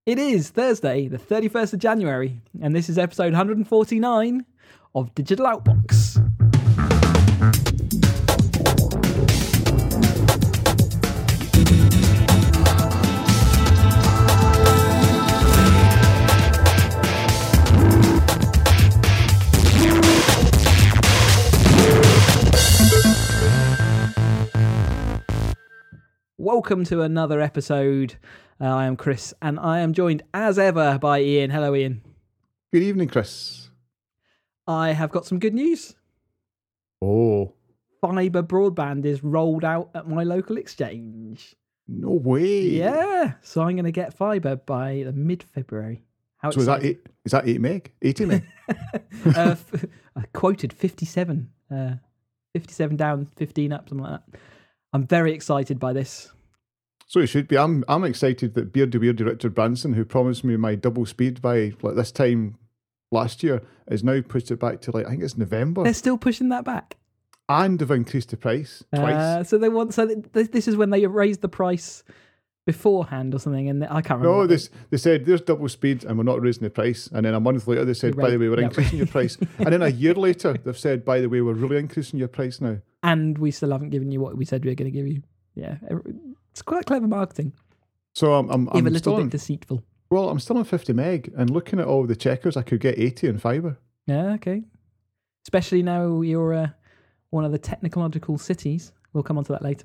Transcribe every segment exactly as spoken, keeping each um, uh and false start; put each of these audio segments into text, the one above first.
It is Thursday, the thirty-first of January, and this is episode one hundred forty-nine of Digital Outbox. Welcome to another episode. Uh, I am Chris, and I am joined as ever by Ian. Hello, Ian. Good evening, Chris. I have got some good news. Oh. Fibre broadband is rolled out at my local exchange. No way. Yeah, so I'm going to get fibre by the mid-February. How so is that, eight, is that eight meg? eighty meg? uh, f- I quoted fifty-seven. Uh, fifty-seven down, fifteen up, something like that. I'm very excited by this. So it should be. I'm I'm excited that Beardy Weirdy Richard Branson, who promised me my double speed by like this time last year, has now pushed it back to like I think it's November. They're still pushing that back, and they've increased the price twice. Uh, so they want. So th- this is when they raised the price beforehand or something, and I can't remember. No, this they said there's double speed, and we're not raising the price. And then a month later, they said, by the way, we're yep. increasing your price. And then a year later, they've said, by the way, we're really increasing your price now. And we still haven't given you what we said we were going to give you. Yeah, it's quite clever marketing. So I'm, I'm, Even I'm a little still bit on, deceitful. Well, I'm still on fifty meg, and looking at all the checkers, I could get eighty in fibre. Yeah, okay. Especially now you're uh, one of the technological cities. We'll come on to that later.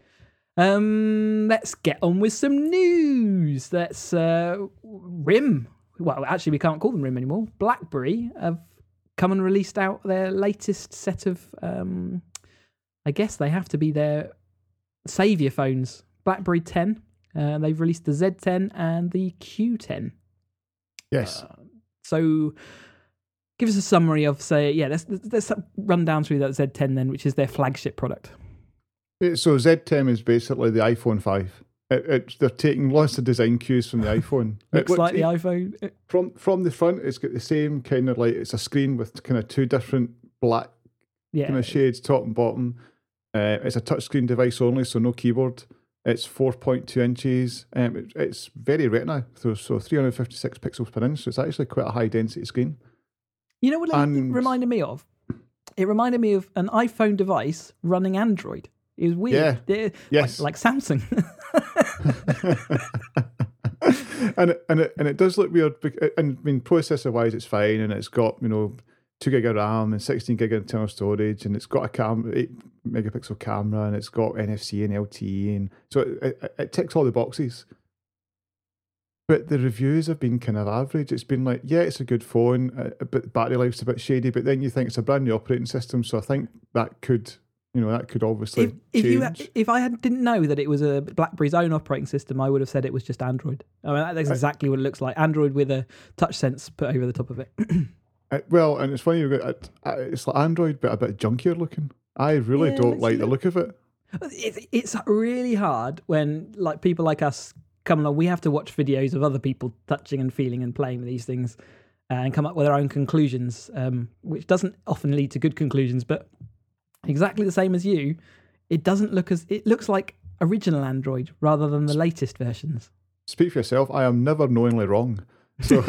Um, let's get on with some news. That's uh, RIM. Well, actually, we can't call them RIM anymore. BlackBerry have come and released out their latest set of. Um, I guess they have to be their saviour phones. BlackBerry ten. Uh, they've released the Z ten and the Q ten. Yes. Uh, so, give us a summary of, say, yeah, let's, let's run down through that Z ten then, which is their flagship product. So Z ten is basically the iPhone five. It, it, they're taking lots of design cues from the iPhone. Looks it, like the it, iPhone. From from the front, it's got the same kind of like, it's a screen with kind of two different black Yeah. kind of shades, top and bottom. Uh, it's a touchscreen device only, so no keyboard. It's four point two inches. Um, it, it's very retina, so, so three hundred fifty-six pixels per inch. So it's actually quite a high density screen. You know what it And- reminded me of? It reminded me of an iPhone device running Android. It was weird. Yeah. It- Yes. Like, like Samsung. and it, and it and it does look weird. bec- And I mean, processor wise, it's fine, and it's got you know two gig of RAM and sixteen gig of internal storage, and it's got a cam eight megapixel camera, and it's got N F C and L T E, and so it, it, it ticks all the boxes. But the reviews have been kind of average. It's been like, yeah, it's a good phone, uh, but battery life's a bit shady. But then you think it's a brand new operating system, so I think that could, you know, that could obviously if if, you, change. if I had, didn't know that it was a BlackBerry's own operating system, I would have said it was just Android. I mean, that's exactly what it looks like. Android with a touch sense put over the top of it. Uh, well, and it's funny, you've got, uh, it's like Android, but a bit junkier looking. I really Yeah, don't it's like a the look of it. It's, it's really hard when like people like us come along. We have to watch videos of other people touching and feeling and playing with these things uh, and come up with our own conclusions, um, which doesn't often lead to good conclusions. But exactly the same as you, it doesn't look as it looks like original Android rather than the latest versions. Speak for yourself. I am never knowingly wrong. So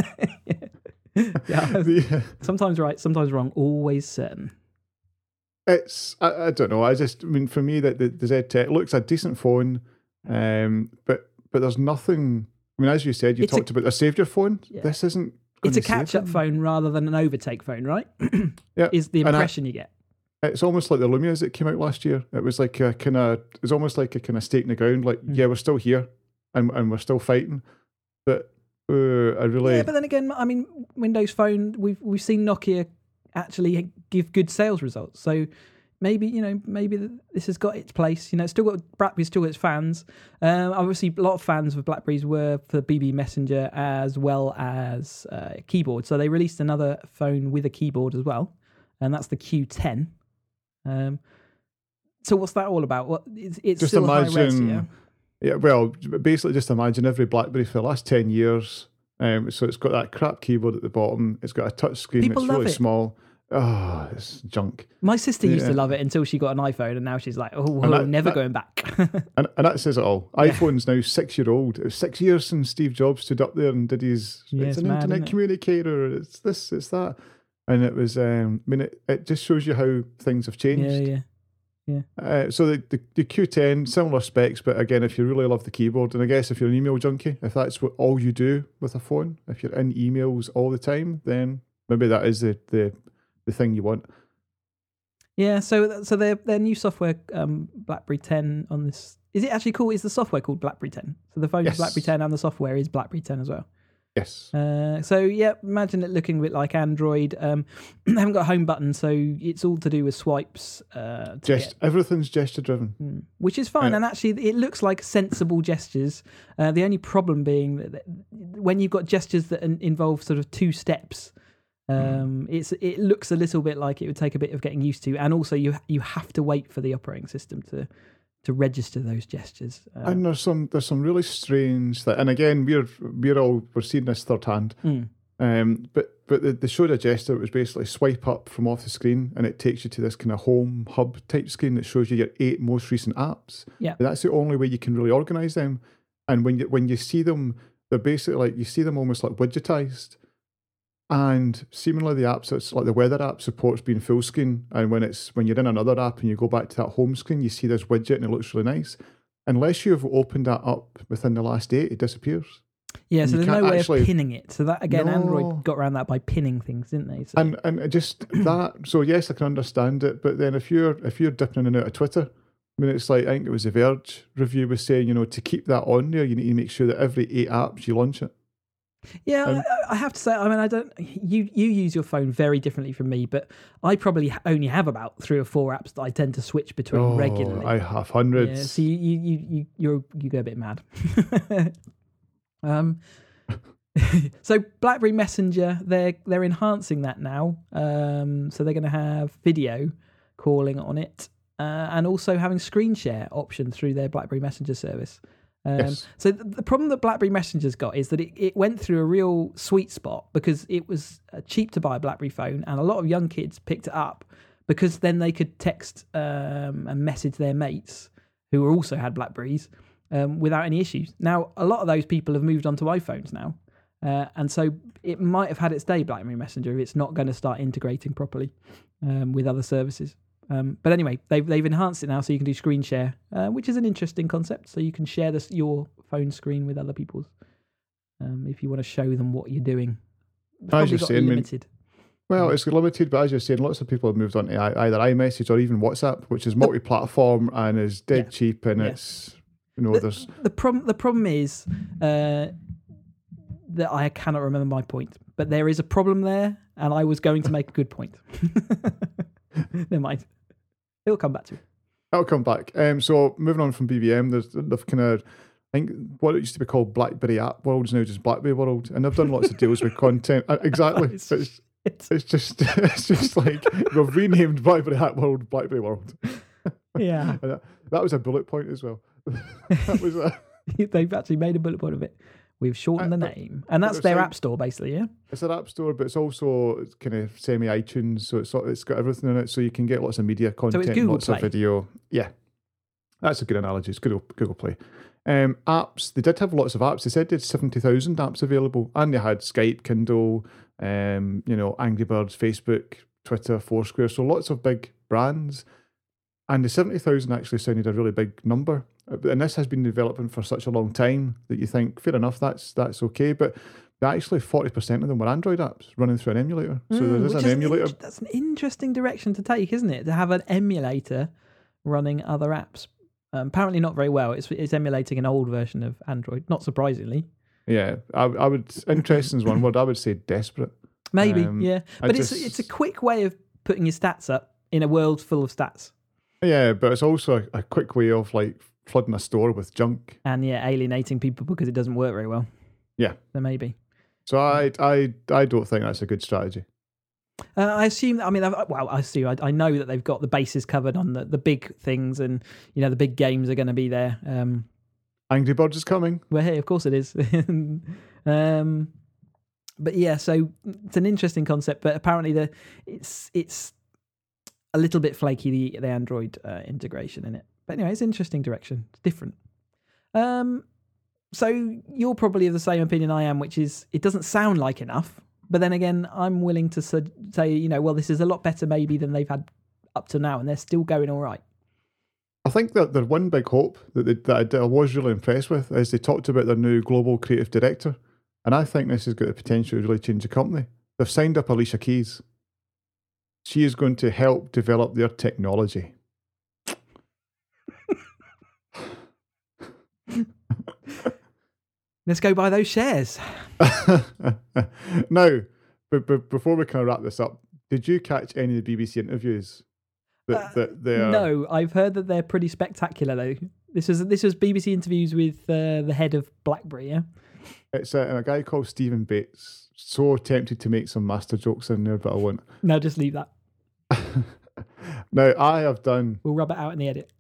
yeah, the, sometimes right, sometimes wrong, always certain. it's I, I don't know. I just I mean for me that the, the Z ten looks a decent phone, um, but but there's nothing. I mean, as you said, you It's a- talked about a saviour phone. Yeah. This isn't. It's a gonna save catch-up them. phone rather than an overtake phone, right? Yeah, Is the and I- impression you get. It's almost like the Lumias that came out last year. It was like a kind of. It's almost like a kind of stake in the ground. Like, Mm. yeah, we're still here, and and we're still fighting, but. Uh, I really. Yeah, but then again, I mean, Windows Phone, we've we've seen Nokia actually give good sales results. So maybe, you know, maybe this has got its place. You know, it's still got BlackBerry's still got its fans. Um, obviously, a lot of fans of BlackBerries were for B B Messenger as well as uh, keyboard. So they released another phone with a keyboard as well, and that's the Q ten. Um, so what's that all about? What it's, it's Just still high res, imagine- yeah. Yeah, well, basically just imagine every BlackBerry for the last ten years. Um, so it's got that crap keyboard at the bottom. It's got a touch screen People that's love really it. small. oh, it's junk. My sister used to Yeah. love it until she got an iPhone, and now she's like, oh, well, that- never that- going back. And, and that says it all. iPhone's now six year old. It was six years since Steve Jobs stood up there and did his. Yeah, it's it's an mad, internet isn't it? communicator. It's this. It's that. And it was. Um, I mean, it, it just shows you how things have changed. yeah, yeah. Uh, so the, the the Q ten, similar specs, but again, if you really love the keyboard, and I guess if you're an email junkie, if that's what all you do with a phone, if you're in emails all the time, then maybe that is the the, the thing you want. Yeah, so so their their new software, um, BlackBerry ten on this. Is it actually called? Is the software called BlackBerry ten? So the phone Yes. is BlackBerry ten, and the software is BlackBerry ten as well. Yes. Uh, so yeah, imagine it looking a bit like Android. Um, they haven't got a home button, so it's all to do with swipes. Uh, to Gest- get, everything's gesture driven. mm, which is fine, Uh, and actually it looks like sensible gestures. Uh, the only problem being that that when you've got gestures that in- involve sort of two steps. Um, it's it looks a little bit like it would take a bit of getting used to, and also you you have to wait for the operating system to to register those gestures. Uh, And there's some there's some really strange that, and again we're we're all we're seeing this third hand. mm, Um, but but the, the showed a gesture. It was basically swipe up from off the screen, and it takes you to this kind of home hub type screen that shows you your eight most recent apps. Yeah. And that's the only way you can really organize them. And when you when you see them, they're basically like you see them almost like widgetized. And seemingly the apps, it's like the weather app supports being full screen. And when it's when you're in another app and you go back to that home screen, you see this widget and it looks really nice. Unless you've opened that up within the last eight, it disappears. yeah, so you there's no can't way actually- of pinning it. So that again, No. Android got around that by pinning things, didn't they? So, And and it just that. So yes, I can understand it. But then if you're if you're dipping in and out of Twitter, I mean, it's like I think it was the Verge review was saying, you know, to keep that on there, you need to make sure that every eight apps you launch it. yeah, um, I, I have to say, I mean, I don't. You you use your phone very differently from me, but I probably ha- only have about three or four apps that I tend to switch between Oh, regularly. I have Yeah, hundreds. so you you you you you're, you go a bit mad. um, so BlackBerry Messenger, they're they're enhancing that now. Um, so they're going to have video calling on it, uh, and also having screen share option through their BlackBerry Messenger service. Um, Yes. So the, the problem that BlackBerry Messenger's got is that it, it went through a real sweet spot because it was uh, cheap to buy a BlackBerry phone, and a lot of young kids picked it up because then they could text um, and message their mates who also had Blackberries um, without any issues. Now, a lot of those people have moved on to iPhones now, uh, and so it might have had its day, BlackBerry Messenger, if it's not going to start integrating properly um, with other services. Um, but anyway, they've they've enhanced it now, so you can do screen share, uh, which is an interesting concept. So you can share this your phone screen with other people's um, if you want to show them what you're doing. It's As probably you're got saying, I mean, limited. Well, it's limited, but as you're saying, lots of people have moved on to i- either iMessage or even WhatsApp, which is multi-platform and is dead Yeah. cheap, and Yeah. it's you know The- there's The problem the problem is uh, that I cannot remember my point, but there is a problem there, and I was going to make a good point. Never mind. It'll come back to it. I'll come back. Um, so moving on from B B M, there's they've kind of I think what it used to be called BlackBerry App World is now just BlackBerry World, and they've done lots of deals with content. Uh, exactly, It's- it's, It's, it's just it's just like we've renamed BlackBerry App World BlackBerry World. yeah, And that, that was a bullet point as well. that was a, they've actually made a bullet point of it. We've shortened Uh, the but- name, and that's they're their saying- app store, basically. Yeah. it's an app store, but it's also kind of semi iTunes, so it's it's got everything in it, so you can get lots of media content, Google lots Play. of video. Yeah, that's a good analogy. It's Google Google Play. Um, apps. They did have lots of apps. They said they had seventy thousand apps available, and they had Skype, Kindle, um, you know, Angry Birds, Facebook, Twitter, Foursquare. So lots of big brands. And the seventy thousand actually sounded a really big number. And this has been developing for such a long time that you think, fair enough, that's that's okay. But actually forty percent of them were Android apps running through an emulator. So Mm, there is which an is emulator. int- that's an interesting direction to take, isn't it? To have an emulator running other apps. Um, apparently not very well. It's it's emulating an old version of Android. Not surprisingly. Yeah, I, I would, interesting is one word, I would say desperate. Maybe, Um, yeah. I But it's just- it's a quick way of putting your stats up in a world full of stats. Yeah, but it's also a, a quick way of like flooding a store with junk. And yeah, alienating people because it doesn't work very well. Yeah. So maybe. So I, I, I don't think that's a good strategy. Uh, I assume that, I mean, I've, well, I assume, I, I know that they've got the bases covered on the, the big things, and, you know, the big games are going to be there. Um, Angry Birds is coming. well, hey, of course it is. um, but yeah, so it's an interesting concept, but apparently the it's it's a little bit flaky, the the Android uh, integration in it. But anyway, it's an interesting direction. It's different. Um, so you're probably of the same opinion I am, which is it doesn't sound like enough. But then again, I'm willing to say, you know, well, this is a lot better maybe than they've had up to now, and they're still going all right. I think that their one big hope that, they, that I was really impressed with is they talked about their new global creative director. And I think this has got the potential to really change the company. They've signed up Alicia Keys. She is going to help develop their technology. Let's go buy those shares. Now, but, but before we kind of wrap this up, did you catch any of the B B C interviews? That, uh, that they are... No, I've heard that they're pretty spectacular though. This was this was B B C interviews with uh, the head of BlackBerry. Yeah, it's a, a guy called Stephen Bates. So tempted to make some master jokes in there, but I won't. No, just leave that. Now I have done. We'll rub it out in the edit.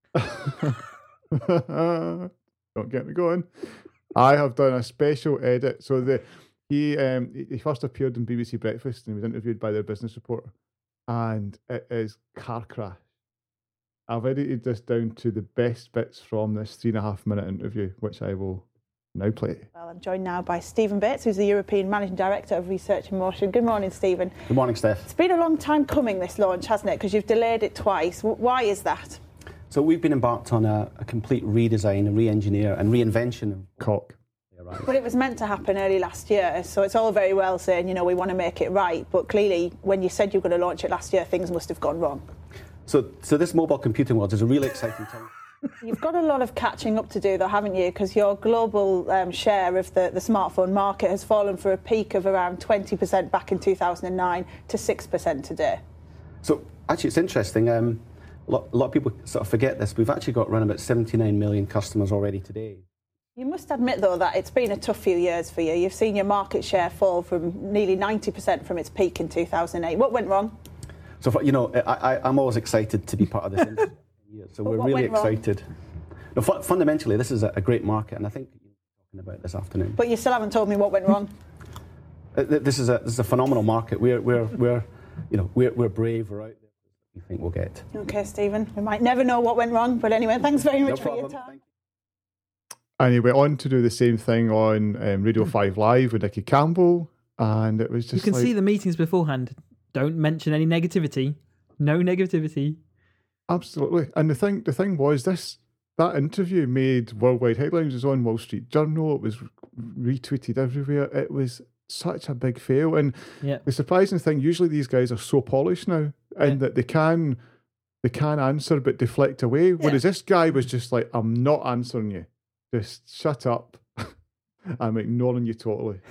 Don't get me going. I have done a special edit. So the he um he first appeared in B B C Breakfast and he was interviewed by their business reporter, and it is car crash. I've edited this down to the best bits from this three and a half minute interview, which I will now play. Well, I'm joined now by Stephen Bates, who's the European Managing Director of Research in Motion. Good morning, Stephen. Good morning, Steph. It's been a long time coming, this launch, hasn't it? Because you've delayed it twice. Why is that? So we've been embarked on a, a complete redesign, a re-engineer and reinvention of Cock. But it was meant to happen early last year, so it's all very well saying, you know, we want to make it right, but clearly when you said you were going to launch it last year, things must have gone wrong. So, so this mobile computing world is a really exciting time. You've got a lot of catching up to do, though, haven't you? Because your global um, share of the, the smartphone market has fallen from a peak of around twenty percent back in two thousand nine to six percent today. So actually, it's interesting. Um, a, lot, a lot of people sort of forget this. We've actually got around about seventy-nine million customers already today. You must admit, though, that it's been a tough few years for you. You've seen your market share fall from nearly ninety percent from its peak in two thousand eight. What went wrong? So, for, you know, I, I, I'm always excited to be part of this industry. So but we're really excited. No, fu- fundamentally, this is a, a great market, and I think you're talking about this afternoon. But you still haven't told me what went wrong. Uh, this is a this is a phenomenal market. We're we're we're you know we're we're brave. We're out there. We think we'll get. Okay, Stephen. We might never know what went wrong, but anyway, thanks very much no for problem. your time. And he went on to do the same thing on um, Radio five Live with Nicky Campbell, and it was just you can like, see the meetings beforehand. Don't mention any negativity. No negativity. Absolutely. And the thing the thing was this that interview made worldwide headlines. It was on Wall Street Journal. It was retweeted everywhere. It was such a big fail. And yeah. the surprising thing, usually these guys are so polished now, and yeah. that they can they can answer but deflect away. Yeah. Whereas this guy was just like, I'm not answering you. Just shut up. I'm ignoring you totally.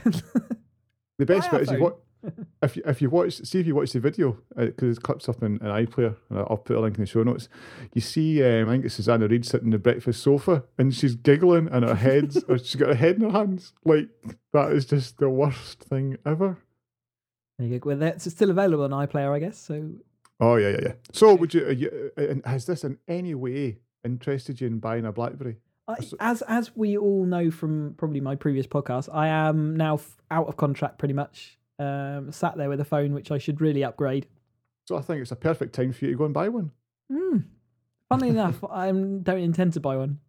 The best bit is you watch, if you if you watch see if you watch the video because uh, it clips up in an iPlayer and I'll put a link in the show notes. You see, um, I think it's Susanna Reid sitting on the breakfast sofa and she's giggling and her head's or she's got her head in her hands. Like that is just the worst thing ever. There you go. Well, that's still available on iPlayer, I guess. So. Oh yeah, yeah, yeah. So would you? Are you uh, has this in any way interested you in buying a BlackBerry? I, as as we all know from probably my previous podcast, I am now f- out of contract pretty much. Um, sat there with a phone which I should really upgrade. So I think it's a perfect time for you to go and buy one. Mm. Funnily enough, I don't intend to buy one.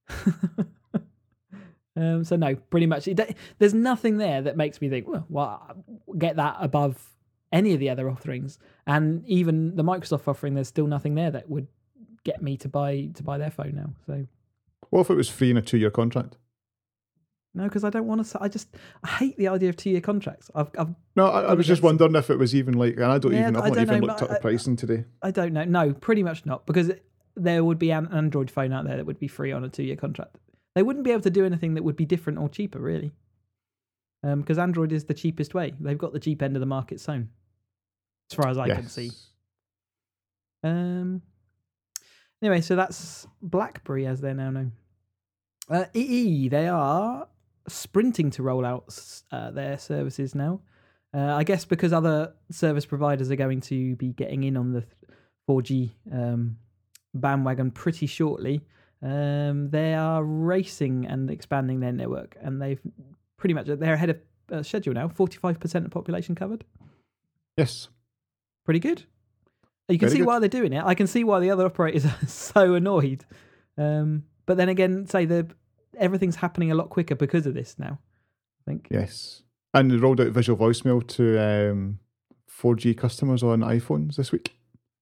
um, so no, pretty much. It, there's nothing there that makes me think, well, well, get that above any of the other offerings. And even the Microsoft offering, there's still nothing there that would get me to buy to buy their phone now. So. What if it was free in a two-year contract? No, because I don't want to. I just I hate the idea of two-year contracts. I've, I've no, I, I was just wondering if it was even like, and I don't yeah, even. I've I not even know, looked at I, the pricing today. I don't know. No, pretty much not, because it, there would be an Android phone out there that would be free on a two-year contract. They wouldn't be able to do anything that would be different or cheaper, really, um, because Android is the cheapest way. They've got the cheap end of the market zone, as far as I yes. can see. Um. Anyway, so that's BlackBerry as they're now known. Uh, E E, they are sprinting to roll out uh, their services now. Uh, I guess because other service providers are going to be getting in on the four G um, bandwagon pretty shortly. Um, they are racing and expanding their network, and they've pretty much they're ahead of uh, schedule now. forty-five percent of population covered. Yes. Pretty good. You can Very see good. why they're doing it. I can see why the other operators are so annoyed. Um, but then again, say the everything's happening a lot quicker because of this now. I think. Yes. And they rolled out visual voicemail to um, four G customers on iPhones this week.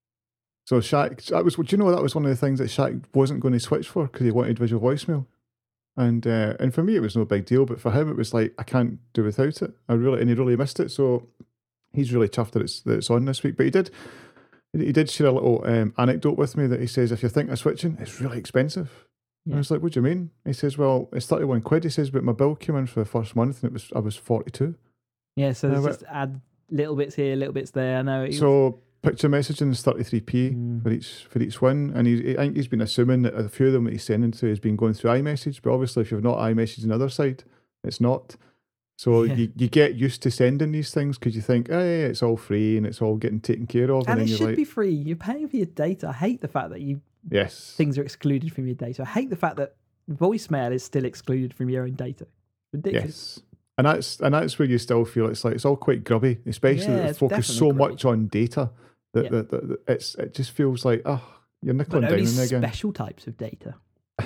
So Shaq, that was, do you know that was one of the things that Shaq wasn't going to switch for because he wanted visual voicemail, and uh, and for me it was no big deal, but for him it was like I can't do without it. I really and he really missed it, so he's really chuffed that it's that it's on this week. But he did he did share a little um, anecdote with me that he says if you're thinking of switching, it's really expensive. Yeah. And I was like, what do you mean? He says, well, it's thirty-one quid. He says, but my bill came in for the first month and it was I was forty-two. Yeah, so Uh, there's but- just add little bits here, little bits there. I know. It So picture messaging is thirty-three p Mm. for each for each one, and he's, I think he's been assuming that a few of them that he's sending to has been going through iMessage, but obviously if you've not iMessaged on the other side, it's not. So Yeah. you, you get used to sending these things because you think, hey, it's all free and it's all getting taken care of, and, and then it you're should like, be free. You're paying for your data. I hate the fact that you yes, things are excluded from your data. I hate the fact that voicemail is still excluded from your own data. Ridiculous. yes. And that's and that's where you still feel it's like it's all quite grubby, especially Yeah, that they it's focus definitely so grubby. much on data that, Yeah. that, that, that it's it just feels like oh you're nickel But and only diming again. special types of data.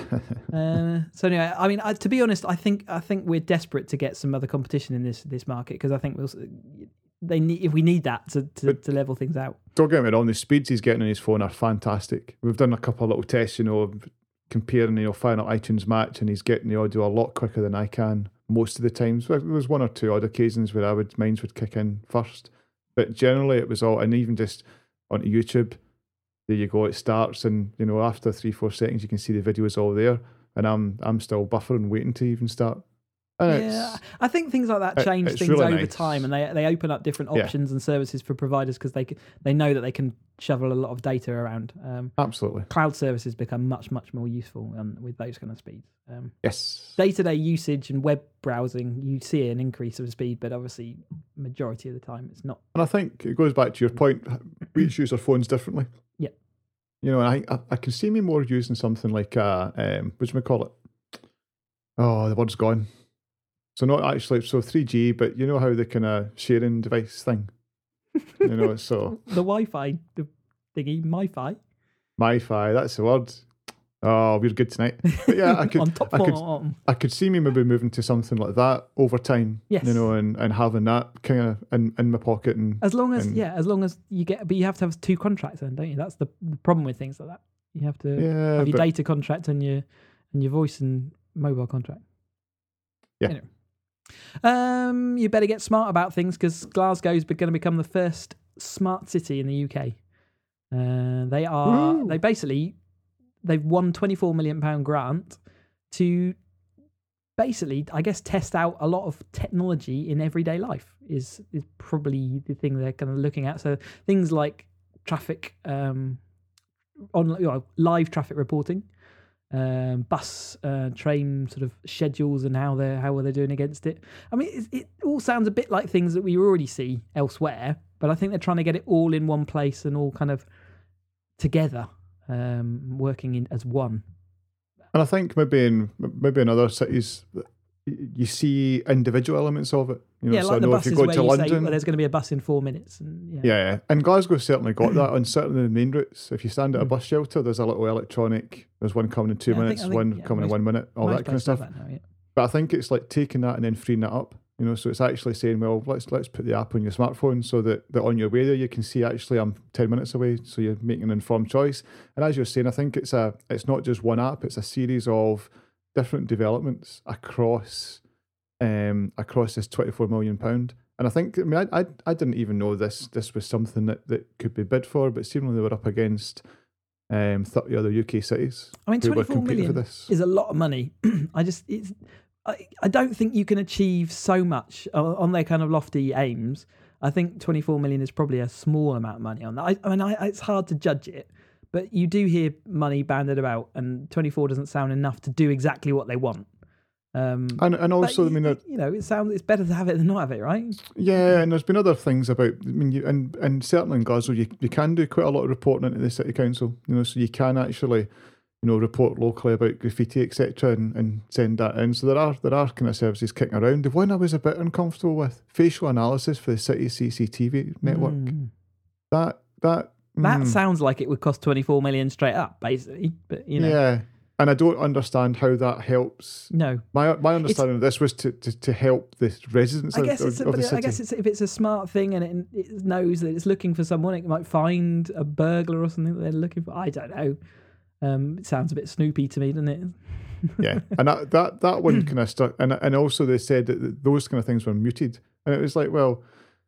uh, so anyway, I mean, I, to be honest, I think I think we're desperate to get some other competition in this this market because I think we'll, they need if we need that to, to, But- to level things out. Don't get me wrong, the speeds he's getting on his phone are fantastic. We've done a couple of little tests, you know, comparing, you know, firing up iTunes Match, and he's getting the audio a lot quicker than I can most of the times. There was one or two odd occasions where I would mine would kick in first, but generally it was all, and even just onto YouTube, there you go, it starts, and you know, after three four seconds you can see the video is all there, and I'm I'm still buffering, waiting to even start. And Yeah, it's, I think things like that it- change it's things really over nice. time, and they they open up different Yeah. options and services for providers because they c- they know that they can shovel a lot of data around. Um, absolutely, cloud services become much much more useful um, with those kind of speeds. Um, yes. day-to-day usage and web browsing, you see an increase of speed, but obviously majority of the time it's not. And I think it goes back to your point. We each use our phones differently. Yeah. You know, I I, I can see me more using something like uh, um, what do we call it? Oh, the word's gone. So not actually so three G, but you know how the kind of sharing device thing. You know, so The Wi-Fi, the thingy, MiFi. MiFi. That's the word. Oh, we're good tonight. But yeah, I could on top I could form. I could see me maybe moving to something like that over time. Yes. You know, and, and having that kind of in, in my pocket and As long as and- yeah, as long as you get, but you have to have two contracts then, don't you? That's the, the problem with things like that. You have to yeah, have your but- data contract and your and your voice and mobile contract. Yeah. Anyway. Um, you better get smart about things because Glasgow's going to become the first smart city in the U K. Uh, they are. Woo. They basically they've won twenty-four million pound grant to basically, I guess, test out a lot of technology in everyday life. Is is probably the thing they're kind of looking at. So things like traffic, um, on you know, live traffic reporting. Um, bus, uh, train sort of schedules and how they're how are they doing against it. I mean, it, it all sounds a bit like things that we already see elsewhere, but I think they're trying to get it all in one place and all kind of together, um, working in as one. And I think maybe in maybe in other cities, you see individual elements of it. You know, yeah, so like I the know if buses you go where to you London, say well, there's going to be a bus in four minutes. And yeah, yeah, yeah, and Glasgow certainly got that on certainly the main routes. If you stand at a Mm. bus shelter, there's a little electronic. There's one coming in two Yeah, I think- minutes, I think, one yeah, coming in most- one minute, all most that kind of places stuff. have that now, yeah. But I think it's like taking that and then freeing it up. You know, so it's actually saying, well, let's let's put the app on your smartphone so that, that on your way there you can see actually I'm ten minutes away, so you're making an informed choice. And as you're saying, I think it's a it's not just one app; it's a series of different developments across um across this twenty-four million pound. And I think I mean I, I I didn't even know this this was something that, that could be bid for, but seemingly they were up against um thirty other U K cities I mean, who were twenty-four competing for million this. is a lot of money. I just, it's, I, I don't think you can achieve so much on on their kind of lofty aims. I think twenty-four million is probably a small amount of money on that. I, I mean, I, it's hard to judge it, but you do hear money banded about, and twenty-four doesn't sound enough to do exactly what they want. Um, And and but also, I you, mean, uh, you know, it sounds it's better to have it than not have it, right? yeah, and there's been other things about. I mean, you, and and certainly in Glasgow, you you can do quite a lot of reporting into the city council. You know, so you can actually, you you know, report locally about graffiti, et cetera, and, and send that in. So there are there are kind of services kicking around. The one I was a bit uncomfortable with, facial analysis for the city C C T V network. Mm. That that That mm, sounds like it would cost twenty-four million straight up, basically. But you know, yeah, and I don't understand how that helps. no. My my understanding of this was to, to, to help the residents I of, guess it's of, a, of the but city. I guess it's if it's a smart thing and it, it knows that it's looking for someone, it might find a burglar or something that they're looking for. I don't know. Um, it sounds a bit Snoopy to me, doesn't it? Yeah, and that that, that one kind of stuck, and and also they said that those kind of things were muted, and it was like, well,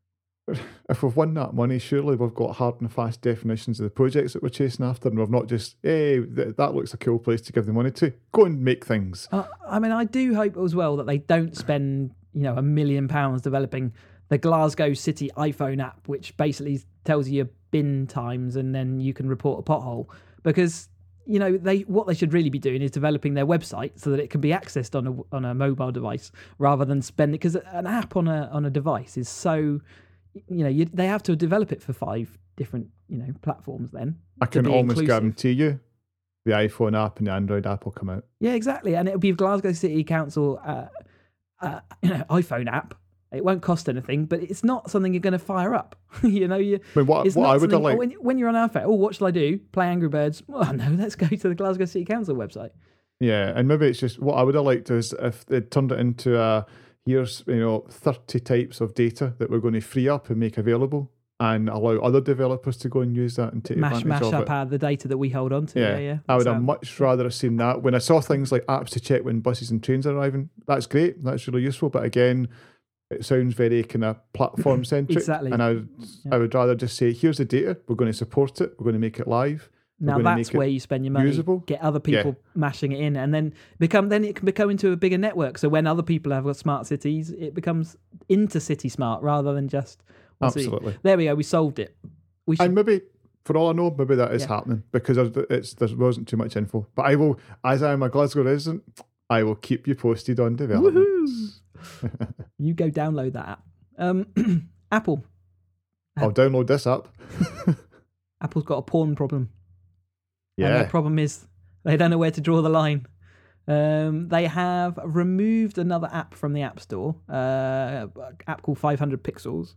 if we've won that money, surely we've got hard and fast definitions of the projects that we're chasing after, and we've not just, hey, th- that looks a cool place to give the money to. Go and make things. Uh, I mean, I do hope as well that they don't spend, you know, a million pounds developing the Glasgow City iPhone app, which basically tells you your bin times and then you can report a pothole. Because, you know, they what they should really be doing is developing their website so that it can be accessed on a on a mobile device rather than spending, because an app on a on a device is so, you know, you, they have to develop it for five different, you know, platforms then. I to can be almost inclusive. guarantee you the iPhone app and the Android app will come out. Yeah, exactly. And it'll be Glasgow City Council, uh, uh, you know, iPhone app. It won't cost anything, but it's not something you're going to fire up. you know, you. I mean, what, It's what not I would have something- liked... when, when you're on iPhone, oh, what shall I do? Play Angry Birds? Oh no, let's go to the Glasgow City Council website. Yeah, and maybe it's just what I would have liked is if they turned it into a, here's, you know, thirty types of data that we're going to free up and make available and allow other developers to go and use that and take Mash, advantage mash of up it. uh, the data that we hold on to. Yeah, Yeah, yeah. I would So- have much rather have seen that. When I saw things like apps to check when buses and trains are arriving, that's great. That's really useful. But again, it sounds very kind of platform centric. Exactly. And I, would- Yeah. I would rather just say, here's the data. We're going to support it. We're going to make it live. Now gonna that's make it where you spend your money. usable. Get other people mashing it in, and then become. Then it can become into a bigger network. So when other people have got smart cities, it becomes intercity smart rather than just. one city. Absolutely. There we go. We solved it. We should. And maybe, for all I know, maybe that is Yeah. happening because there's- it's, there wasn't too much info. But I will, as I am a Glasgow resident, I will keep you posted on developments. You go download that app. Um, Apple. I'll download this app. Apple's got a porn problem. And Yeah. their problem is they don't know where to draw the line. Um, they have removed another app from the App Store, uh, app called five hundred pixels.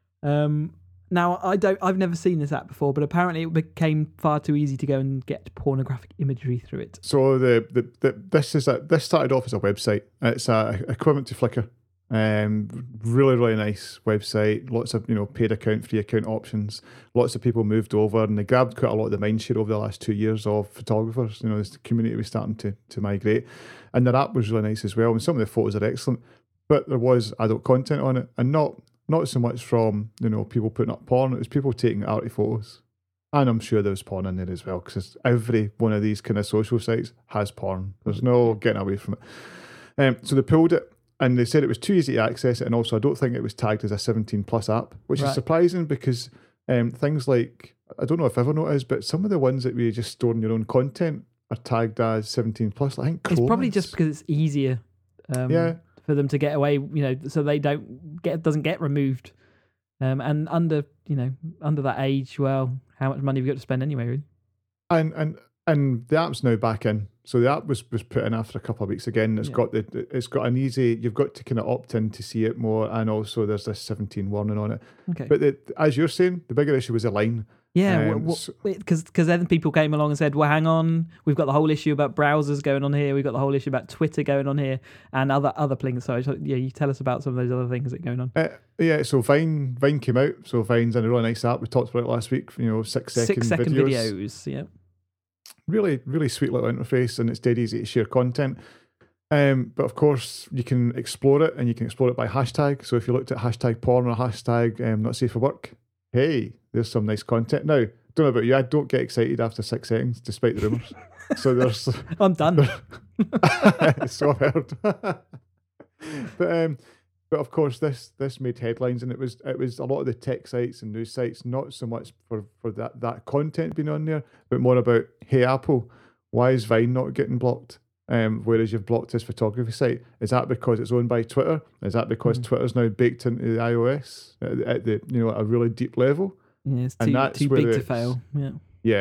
Um, now, I don't, I've never seen this app before, but apparently it became far too easy to go and get pornographic imagery through it. So the, the, the this is a, this started off as a website. It's a equivalent to Flickr. Um, really, really nice website. Lots of, you know, paid account, free account options. Lots of people moved over, and they grabbed quite a lot of the mind share over the last two years of photographers. You know, this community was starting to to migrate, and their app was really nice as well. And some of the photos are excellent, but there was adult content on it, and not not so much from, you know, people putting up porn. It was people taking arty photos. And I'm sure there was porn in there as well, because every one of these kind of social sites has porn. There's no getting away from it. Um, so they pulled it, and they said it was too easy to access it, and also I don't think it was tagged as a seventeen plus app, which Right. is surprising because um, things like, I don't know if Evernote is, but some of the ones that we just store in your own content are tagged as seventeen plus. I think It's Chrome probably is. just because it's easier um, Yeah. for them to get away, you know, so they don't get, doesn't get removed. Um, and under, you know, under that age, well, how much money have you got to spend anyway, really? And and and the app's now back in. So the app was, was put in after a couple of weeks again. It's Yeah. got the it's got an easy. You've got to kind of opt in to see it more, and also there's this seventeen warning on it. Okay. But the, as you're saying, the bigger issue was the line. Yeah, Um, because so- because then people came along and said, well, hang on, we've got the whole issue about browsers going on here, we've got the whole issue about Twitter going on here, and other other things. So yeah, you tell us about some of those other things that are going on. Uh, yeah, so Vine Vine came out. So Vine's a really nice app. We talked about it last week. You know, six second, Six second videos. videos. Yeah. Really, really sweet little interface, and it's dead easy to share content. Um, but of course, you can explore it, and you can explore it by hashtag. So if you looked at hashtag porn or hashtag um, not safe for work, hey, there's some nice content. Now, don't know about you, I don't get excited after six seconds, despite the rumours. So there's, I'm done. so I've heard. but um, but of course, this this made headlines, and it was it was a lot of the tech sites and news sites, not so much for for that that content being on there, but more about, hey Apple, why is Vine not getting blocked? Um, whereas you've blocked this photography site, is that because it's owned by Twitter? Is that because Mhm. Twitter's now baked into the iOS at, at the you know at a really deep level? Yeah, it's And too that's too where big to it's- fail. Yeah. Yeah,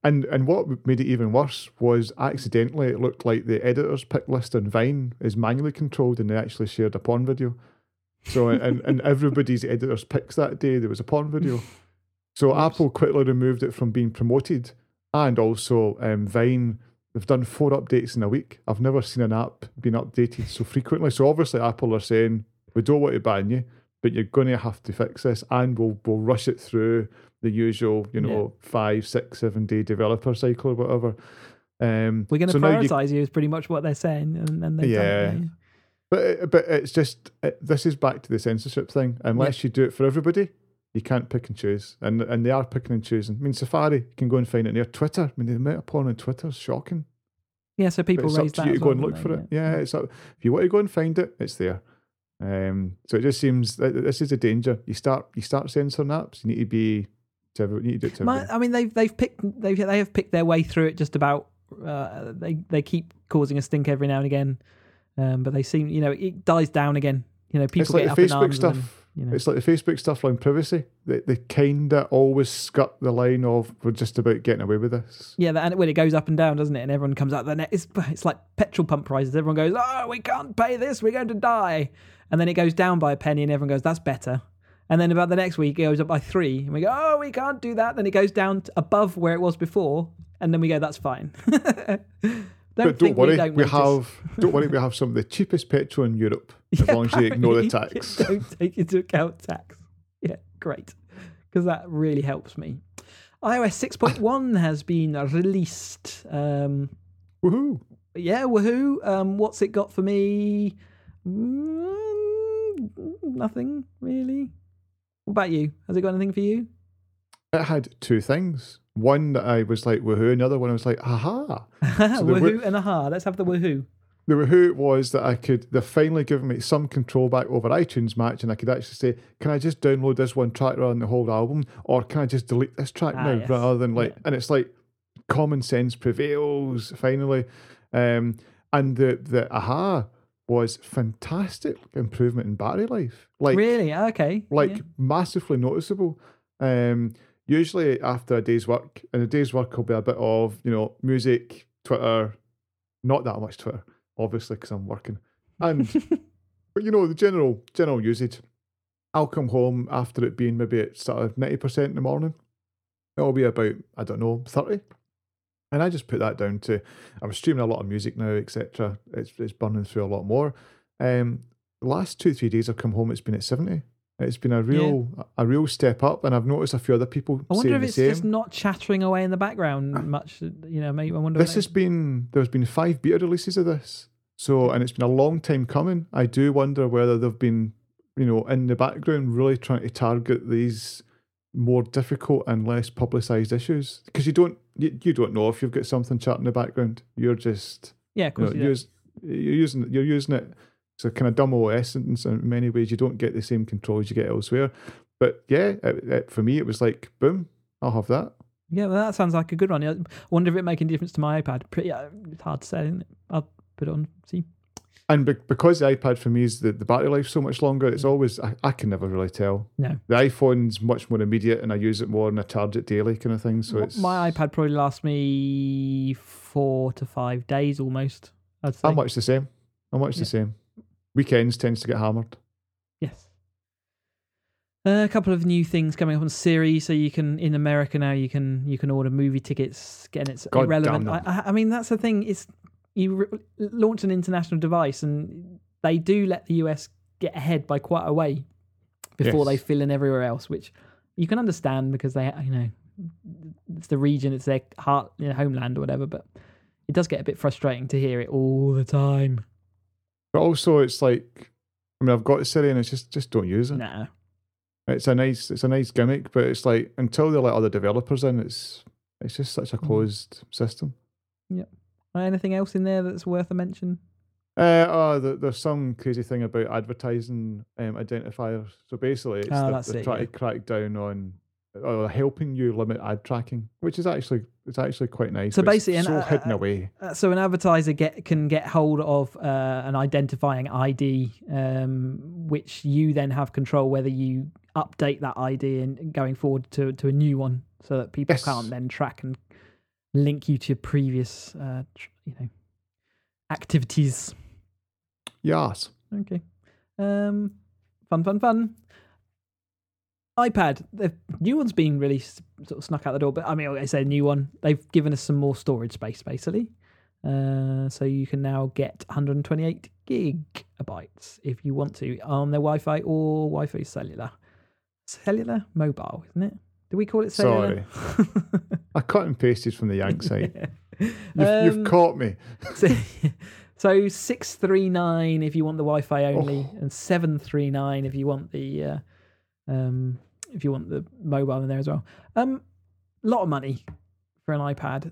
And and what made it even worse was accidentally it looked like the editor's pick list on Vine is manually controlled, and they actually shared a porn video. So and and everybody's editor's picks that day there was a porn video. So Oops. Apple quickly removed it from being promoted, and also um, Vine. They've done four updates in a week. I've never seen an app being updated so frequently. So obviously Apple are saying we don't want to ban you, but you're going to have to fix this, and we'll we'll rush it through the usual, you know, yeah. five, six, seven day developer cycle or whatever. Um, We're going to so prioritize you, you is pretty much what they're saying, and, and they've yeah. done it. But but it's just it, this is back to the censorship thing. Unless yeah. you do it for everybody, you can't pick and choose, and and they are picking and choosing. I mean, Safari, you can go and find it near Twitter. I mean, the amount of porn on Twitter is shocking. Yeah, so people raise that. You to as go well, and look they? for it. Yeah. Yeah, it's up. If you want to go and find it, it's there. Um, so it just seems that this is a danger. You start you start censoring apps. You need to be. To every, you need to do it to My, I mean, they've they've picked they they have picked their way through it just about. Uh, they they keep causing a stink every now and again, um, but they seem you know it dies down again. You know, people it's like get the up Facebook in arms stuff. And, you know. It's like the Facebook stuff around privacy. They they kind of always skirt the line of we're just about getting away with this. Yeah, and when it goes up and down, doesn't it? And everyone comes out the net. It's it's like petrol pump prices. Everyone goes, "Oh, we can't pay this. We're going to die." And then it goes down by a penny, and everyone goes, "That's better." And then about the next week, it goes up by three, and we go, "Oh, we can't do that." Then it goes down to above where it was before, and then we go, "That's fine." Don't but don't worry, we, don't we have don't worry, we have some of the cheapest petrol in Europe as yeah, long as you ignore the tax. Don't take into account tax. Yeah, great, because that really helps me. iOS six point one has been released. Um, woohoo! Yeah, woohoo! Um, what's it got for me? Mm, nothing really. What about you? Has it got anything for you? It had two things. One that I was like woohoo, another one I was like aha. So woohoo and aha. Let's have the woohoo. The woohoo was that I could, they've finally given me some control back over iTunes Match, and I could actually say, can I just download this one track rather than the whole album, or can I just delete this track ah, now yes. rather than like, yeah. and it's like common sense prevails finally. Um, and the, the aha was fantastic improvement in battery life. Like really? Okay. Like yeah. massively noticeable. Um, usually after a day's work, and a day's work will be a bit of, you know, music, Twitter, not that much Twitter, obviously, because I'm working. And, but you know, the general general usage. I'll come home after it being maybe at sort of ninety percent in the morning. It'll be about, I don't know, thirty. And I just put that down to, I'm streaming a lot of music now, et cetera. It's it's burning through a lot more. Um, the last two, three days I've come home, it's been at seventy. It's been a real yeah. a real step up, and I've noticed a few other people I wonder saying if the it's same. just not chattering away in the background much. You know, maybe I wonder. This has been, there's been five beta releases of this. So, and it's been a long time coming. I do wonder whether they've been, you know, in the background really trying to target these more difficult and less publicised issues. Because you don't, you, you don't know if you've got something chatting in the background. You're just, yeah, of course you know, you use, you're using you're using it. It's a kind of dumb O S in, in many ways. You don't get the same controls you get elsewhere. But yeah, it, it, for me, it was like, boom, I'll have that. Yeah, well, that sounds like a good one. I wonder if it making a difference to my iPad. Pretty, uh, it's hard to say, isn't it? I'll put it on, see. And be- because the iPad for me is the, the battery life so much longer, it's always, I, I can never really tell. No. The iPhone's much more immediate, and I use it more and I charge it daily kind of thing. So it's my iPad probably lasts me four to five days almost, I'd say. I'm much the same. I'm much yeah. the same. Weekends tends to get hammered. Yes. Uh, a couple of new things coming up on Siri, so you can in America now you can you can order movie tickets. Again, it's God irrelevant. damn I, I mean, that's the thing. It's you re- launch an international device, and they do let the U S get ahead by quite a way before yes. they fill in everywhere else, which you can understand because they, you know, it's the region, it's their heart, you know, homeland or whatever. But it does get a bit frustrating to hear it all the time. But also, it's like, I mean, I've got Siri, and it's just just don't use it. Nah. It's a nice, it's a nice gimmick, but it's like until they let other developers in, it's it's just such a closed mm. system. Yep. Anything else in there that's worth a mention? Uh, oh, the, there's some crazy thing about advertising um, identifiers. So basically, it's oh, they're, they're it, trying yeah. to crack down on, or helping you limit ad tracking, which is actually it's actually quite nice. So but basically, it's so an, uh, hidden away. Uh, so an advertiser get can get hold of uh, an identifying I D, um, which you then have control whether you update that I D and going forward to, to a new one, so that people Yes. can't then track and link you to previous, uh, tr- you know, activities. Yes. Okay. Um, fun, fun, fun. iPad, the new one's been released, sort of snuck out the door, but I mean, I say a new one. They've given us some more storage space, basically. Uh, so you can now get one hundred twenty-eight gigabytes if you want to on their Wi-Fi or Wi-Fi cellular. Cellular mobile, isn't it? Do we call it cellular? Sorry. I cut and pasted from the Yank site. Yeah. You've, Um, you've caught me. so, so six thirty-nine if you want the Wi-Fi only, Oh. and seven thirty-nine if you want the uh, um, if you want the mobile in there as well. Um, lot of money for an iPad.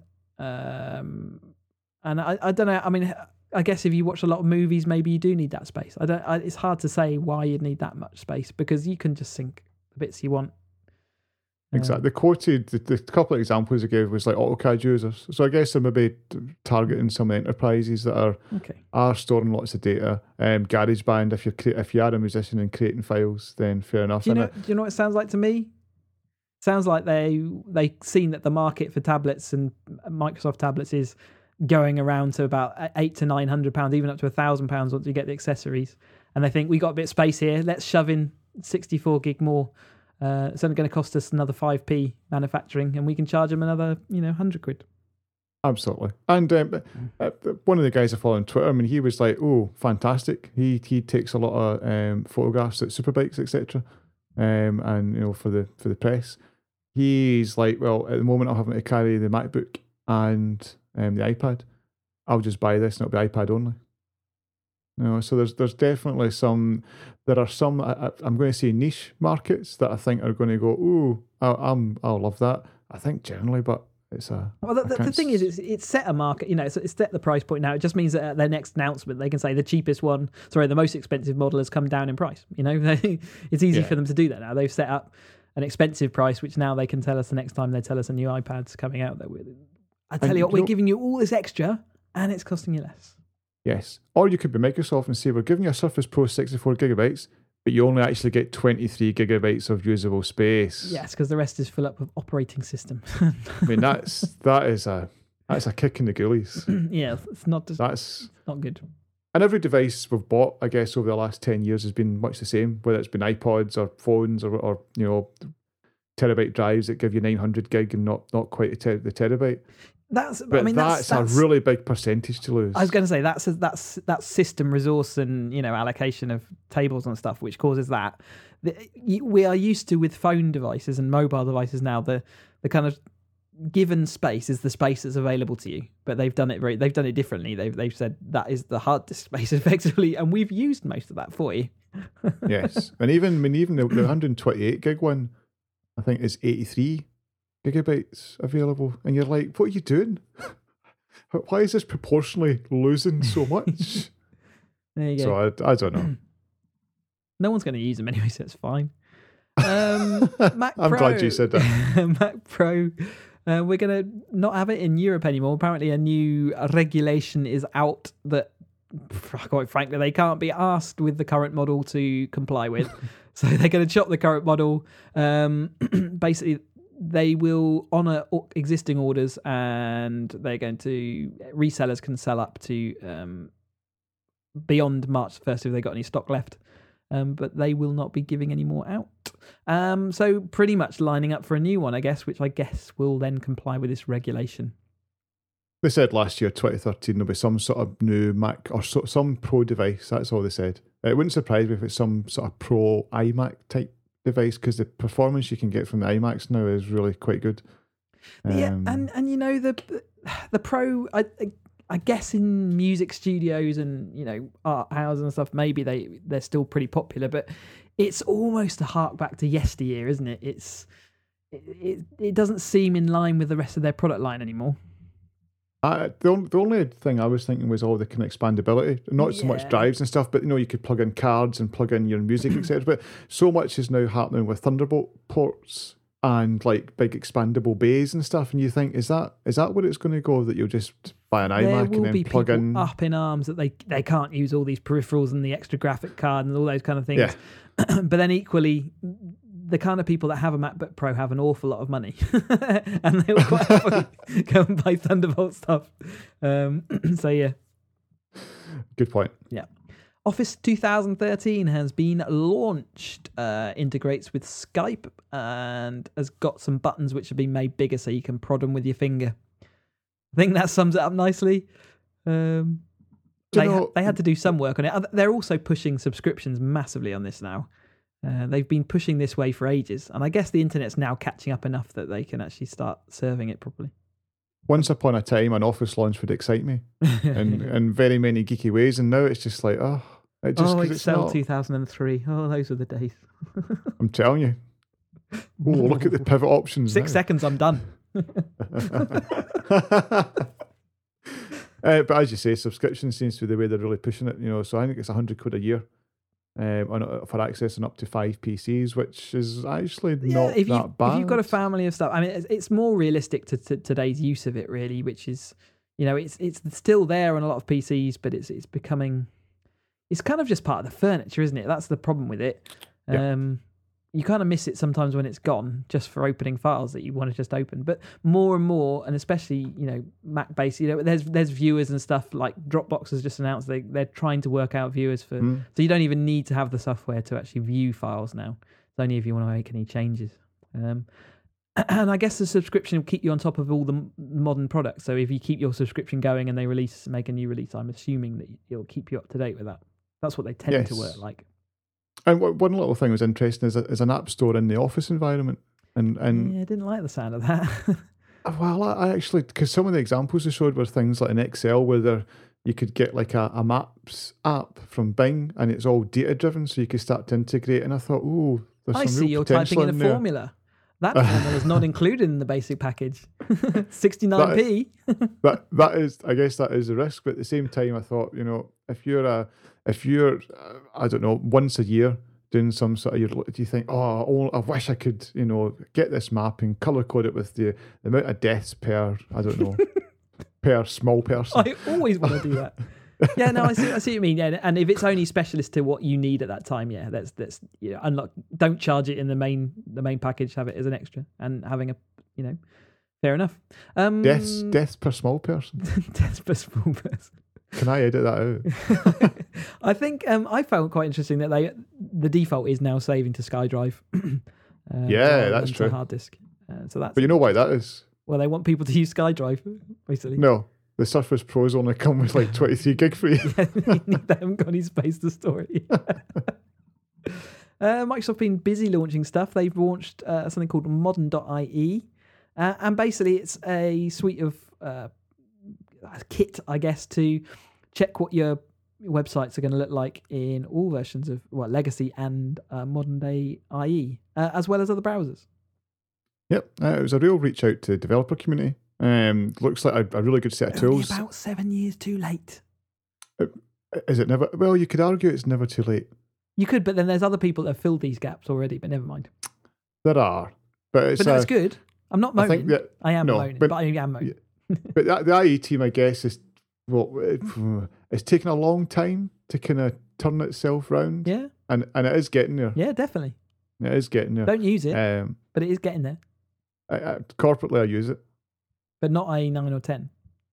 Um, and I, I don't know. I mean, I guess if you watch a lot of movies, maybe you do need that space. I don't. I, it's hard to say why you'd need that much space because you can just sync the bits you want. Exactly. The quoted, the, the couple of examples I gave was like AutoCAD users. So I guess they're maybe t- targeting some enterprises that are Okay. are storing lots of data. Um, GarageBand, if you're cre- if you are a musician and creating files, then fair enough. Do you And know? Do you know what it sounds like to me? Sounds like they they seen that the market for tablets and Microsoft tablets is going around to about eight to nine hundred pounds, even up to a thousand pounds once you get the accessories. And they think we got a bit of space here. Let's shove in sixty-four gig more. Uh, it's only going to cost us another five p manufacturing, and we can charge them another, you know, hundred quid. Absolutely. And um, uh, one of the guys I follow on Twitter, I mean, he was like, "Oh, fantastic! He he takes a lot of um, photographs at superbikes, et cetera, um, and you know for the for the press. He's like, well, at the moment, I'm having to carry the MacBook and um, the iPad. I'll just buy this, and it'll be iPad only. You know, so there's there's definitely some. There are some I, I'm going to say niche markets that I think are going to go. Ooh, I, I'm I'll love that. I think generally, but. It's a, Well, the, I the, the can't thing is, it's, it's set a market, you know, it's, it's set the price point now. It just means that at their next announcement, they can say the cheapest one, sorry, the most expensive model has come down in price. You know, it's easy Yeah. for them to do that now. They've set up an expensive price, which now they can tell us the next time they tell us a new iPad's coming out. That we're, I tell And you what, you we're know- giving you all this extra and it's costing you less. Yes. Or you could be Microsoft and say, we're giving you a Surface Pro sixty-four gigabytes, but you only actually get twenty-three gigabytes of usable space. Yes, because the rest is full up of operating system. I mean, that's, that is a, that's a kick in the ghoulies. Yeah, it's not just, That's, not good. and every device we've bought, I guess, over the last ten years has been much the same, whether it's been iPods or phones or, or you know, terabyte drives that give you nine hundred gig and not, not quite a ter- the terabyte. That's, But I mean, that's, that's, that's a really big percentage to lose. I was going to say that's that's that's system resource and you know allocation of tables and stuff, which causes that. The, we are used to with phone devices and mobile devices now. The the kind of given space is the space that's available to you, but they've done it very. They've done it differently. They've they've said that is the hard disk space effectively, and we've used most of that for you. Yes. And even, I mean, even the, the one hundred twenty-eight gig one, I think is eighty-three gigabytes available. And you're like, what are you doing? Why is this proportionally losing so much? There you go. So I, I don't know. No one's going to use them anyway, so it's fine. Um, Mac I'm Pro. glad you said that. Mac Pro. Uh, we're going to not have it in Europe anymore. Apparently, a new regulation is out that, quite frankly, they can't be asked with the current model to comply with. So they're going to chop the current model. Um, basically, they will honour existing orders, and they're going to resellers can sell up to um, beyond March first if they got any stock left. Um, but they will not be giving any more out. Um, so pretty much lining up for a new one, I guess, which I guess will then comply with this regulation. They said last year, twenty thirteen, there'll be some sort of new Mac or so, some Pro device. That's all they said. It wouldn't surprise me if it's some sort of Pro iMac type device, because the performance you can get from the iMacs now is really quite good. Um, yeah, and and you know the the Pro, I I guess in music studios and you know art houses and stuff, maybe they they're still pretty popular, but it's almost a hark back to yesteryear, isn't it? It's it it, it doesn't seem in line with the rest of their product line anymore. I, the, only, the only thing I was thinking was all the kind of expandability, not so much Yeah. drives and stuff, but you know, you could plug in cards and plug in your music, et cetera. But so much is now happening with Thunderbolt ports and like big expandable bays and stuff. And you think, is that is that where it's going to go? That you'll just buy an There iMac will and then be plug people in? up in arms that they they can't use all these peripherals and the extra graphic card and all those kind of things. Yeah. But then equally, the kind of people that have a MacBook Pro have an awful lot of money, and they will quite happily go and buy Thunderbolt stuff. Um, so yeah, good point. Yeah. Office twenty thirteen has been launched, uh, integrates with Skype, and has got some buttons which have been made bigger so you can prod them with your finger. I think that sums it up nicely. Um, Do they, you know- ha- they had to do some work on it. They're also pushing subscriptions massively on this now. Uh, they've been pushing this way for ages, and I guess the internet's now catching up enough that they can actually start serving it properly. Once upon a time, an Office launch would excite me in, in very many geeky ways, and now it's just like, oh, it just, oh, 'cause it's Excel not. two thousand three. Oh, those were the days. I'm telling you. Oh, look at the pivot options. Six now. seconds, I'm done. Uh, but as you say, subscription seems to be the way they're really pushing it. You know, so I think it's a hundred quid a year um, on, for accessing up to five P Cs, which is actually not if you, that bad. If you've got a family of stuff, I mean, it's, it's more realistic to, to today's use of it, really, which is, you know, it's it's still there on a lot of P Cs, but it's it's becoming, it's kind of just part of the furniture, isn't it? That's the problem with it. Yeah. Um, you kind of miss it sometimes when it's gone, just for opening files that you want to just open. But more and more, and especially, you know, Mac-based, you know, there's there's viewers and stuff like Dropbox has just announced they they're trying to work out viewers for, Mm. so you don't even need to have the software to actually view files now. It's only if you want to make any changes. Um, and I guess the subscription will keep you on top of all the m- modern products. So if you keep your subscription going and they release make a new release, I'm assuming that it'll keep you up to date with that. That's what they tend to Yes. work like. And w- one little thing was interesting is, a, is an app store in the Office environment. And, and Yeah, I didn't like the sound of that. well, I, I actually, because some of the examples they showed were things like in Excel where there, you could get like a, a Maps app from Bing and it's all data driven, so you could start to integrate. And I thought, oh, there's I some see real you're potential typing in a there. formula. That formula is not included in the basic package. sixty-nine p. that that is, I guess that is the risk. But at the same time, I thought, you know, if you're a, if you're, uh, I don't know, once a year doing some sort of, you're, do you think, oh, oh, I wish I could, you know, get this map and color code it with the, the amount of deaths per, I don't know, per small person. I always want to do that. Yeah, no, I see. I see what you mean. Yeah, and if it's only specialist to what you need at that time, yeah, that's that's you know, unlock. Don't charge it in the main the main package. Have it as an extra, and having a, you know, fair enough. Um, Deaths, deaths per small person. deaths per small person. Can I edit that out? I think um, I found quite interesting that they the default is now saving to SkyDrive. uh, Yeah, rather that's than true. To hard disk. Uh, so that's But you know why that is? well, they want people to use SkyDrive basically. No, the Surface Pros only come with like twenty-three gig free. they haven't got any space to store it. uh, Microsoft been busy launching stuff. They've launched uh, something called modern dot I E, uh, and basically it's a suite of uh, a kit, I guess, to check what your websites are going to look like in all versions of well, legacy and uh, modern day I E, uh, as well as other browsers. Yep, uh, it was a real reach out to the developer community. Um, looks like a, a really good set of Only tools. about seven years too late. Is it never? Well, you could argue it's never too late. You could, but then there's other people that have filled these gaps already. But never mind. There are, but it's. But no, uh, it's good. I'm not I moaning. I, think that, am no, moaning, but- but, I am moaning. but that, the I E team, I guess, is well, it, it's taken a long time to kind of turn itself round, Yeah, and and it is getting there. yeah, definitely. It is getting there. Don't use it, Um, but it is getting there. I, I, corporately, I use it. But not a nine or ten.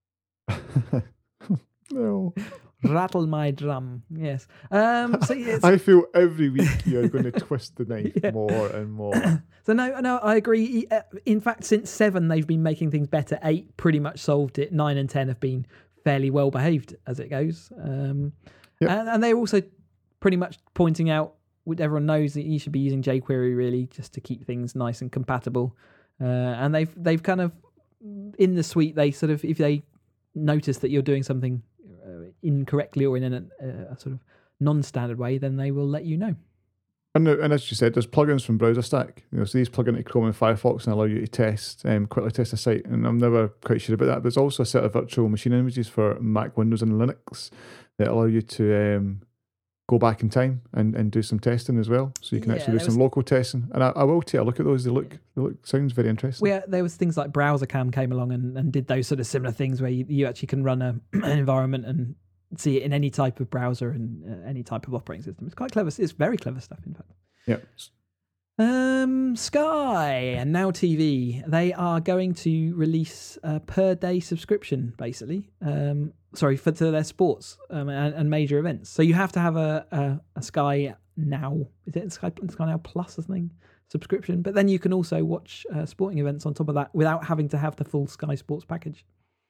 No, Rattle my drum. Yes. Um. So yeah, it's, I feel every week you're going to twist the knife Yeah. more and more. so no, no, I agree. Uh, In fact, since seven, they've been making things better. Eight pretty much solved it. Nine and ten have been fairly well behaved as it goes. Um, Yep. and, and they're also pretty much pointing out, what everyone knows, that you should be using jQuery really just to keep things nice and compatible. Uh, and they've they've kind of in the suite, they sort of, if they notice that you're doing something uh, incorrectly or in a, a sort of non-standard way, then they will let you know. And, and as you said, there's plugins from BrowserStack. You know, so these plug into Chrome and Firefox and allow you to test, um, quickly test a site. And I'm never quite sure about that. But there's also a set of virtual machine images for Mac, Windows, and Linux that allow you to um, go back in time and, and do some testing as well. So you can Yeah, actually do there some was- local testing. And I, I will take a look at those. They look, they look sounds very interesting. We, there was things like BrowserCam came along and, and did those sort of similar things where you, you actually can run a, an environment and see it in any type of browser and uh, any type of operating system. It's quite clever. It's very clever stuff, in fact. Yeah. Um, Sky and Now T V, they are going to release a per day subscription, basically. Um, sorry, for to their sports um, and, and major events. So you have to have a, a, a Sky Now, is it Sky, Sky Now Plus or something, subscription. But then you can also watch uh, sporting events on top of that without having to have the full Sky Sports package.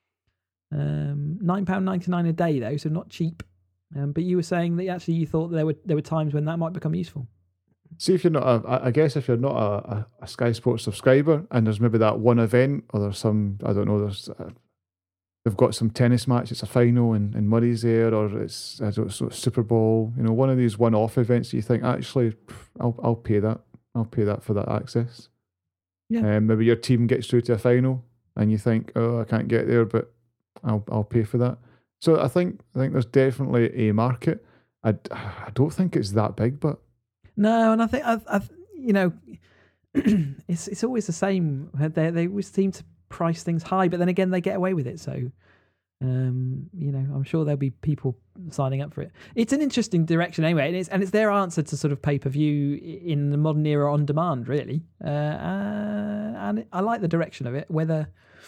Um, nine pounds ninety-nine a day though, so not cheap. Um, but you were saying that actually you thought there were there were times when that might become useful. See, if you're not a, I guess if you're not a, a, a Sky Sports subscriber, and there's maybe that one event, or there's some, I don't know, there's uh, they've got some tennis match, it's a final, and, and Murray's there, or it's I don't know, Super Bowl, you know, one of these one-off events that you think, actually, I'll I'll pay that, I'll pay that for that access. Yeah. Um, maybe your team gets through to a final, and you think, oh, I can't get there, but I'll I'll pay for that. So I think I think there's definitely a market. I, I don't think it's that big, but. No, and I think I, I you know, it's it's always the same. They they always seem to price things high, but then again they get away with it. So, um, you know, I'm sure there'll be people signing up for it. It's an interesting direction anyway, and it's and it's their answer to sort of pay per view in the modern era on demand, really. Uh, uh, and I like the direction of it. Whether,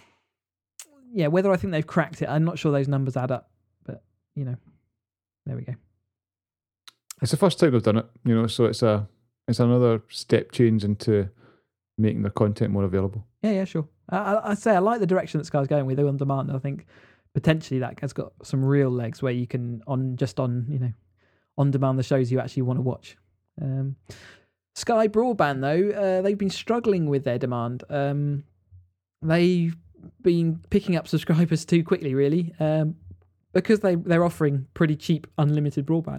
yeah, whether I think they've cracked it, I'm not sure those numbers add up. But you know, there we go. It's the first time they've done it, you know, so it's a it's another step change into making their content more available. Yeah, yeah, sure. I, I, I say I like the direction that Sky's going with on demand. I think potentially that has got some real legs where you can on just on you know on demand the shows you actually want to watch. Um, Sky Broadband though, uh, they've been struggling with their demand. Um, they've been picking up subscribers too quickly, really, um, because they they're offering pretty cheap unlimited broadband.